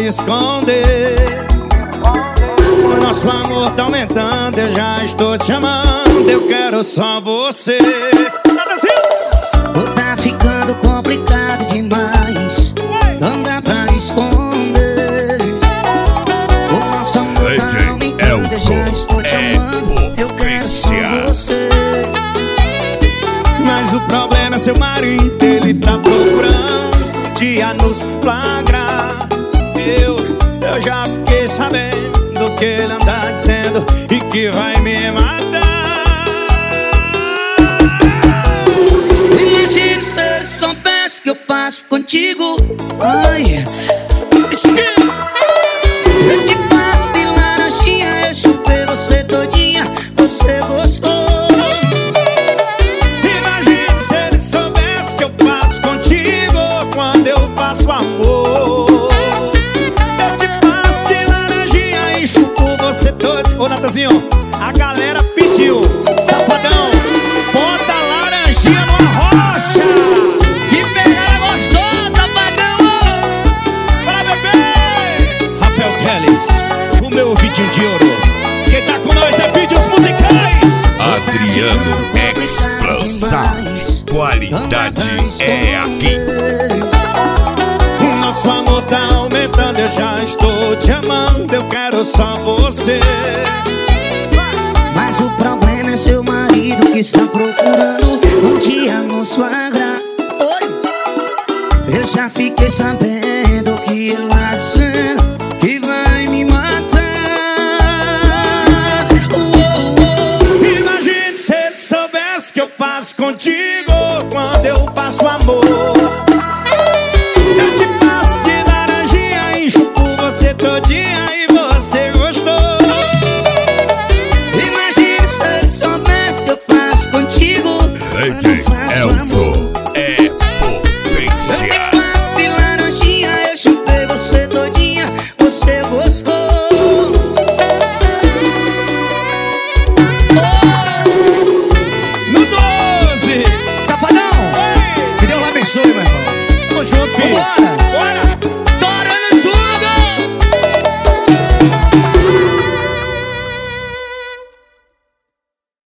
esconder. O nosso amor tá aumentando, eu já estou te amando. Eu quero só você. Tá ficando complicado demais, não dá pra esconder. O nosso amor tá aumentando, eu já estou te amando. Eu quero só você. Mas o problema é seu marido, ele tá procurando um dia nos flagrar. Eu já fiquei sabendo que ele anda dizendo e que vai me matar. Imagina se ele soubesse que eu faço contigo. Ai, eu te passo de laranjinha, eu chupei você todinha, você gostou. Imagina se ele soubesse que eu faço contigo quando eu faço amor. Eu te passo de laranjinha e chupo você todinha. Ô Natanzinho, a galera pediu, safadão, bota laranjinha numa rocha. Que pegada gostosa, padrão. Para bebê! Rafael Teles, o meu vidinho de ouro. Quem tá com nós é vídeos musicais. Adriano Explosão. Qualidade é aqui. O nosso amor tá aumentando, eu já estou te amando. Eu quero só você. Mas o problema é seu marido que está procurando um dia nos flagrar. Oi, eu já fiquei sabendo que ele vai dizer que vai me matar. Imagine se ele soubesse que eu faço contigo quando eu faço amor.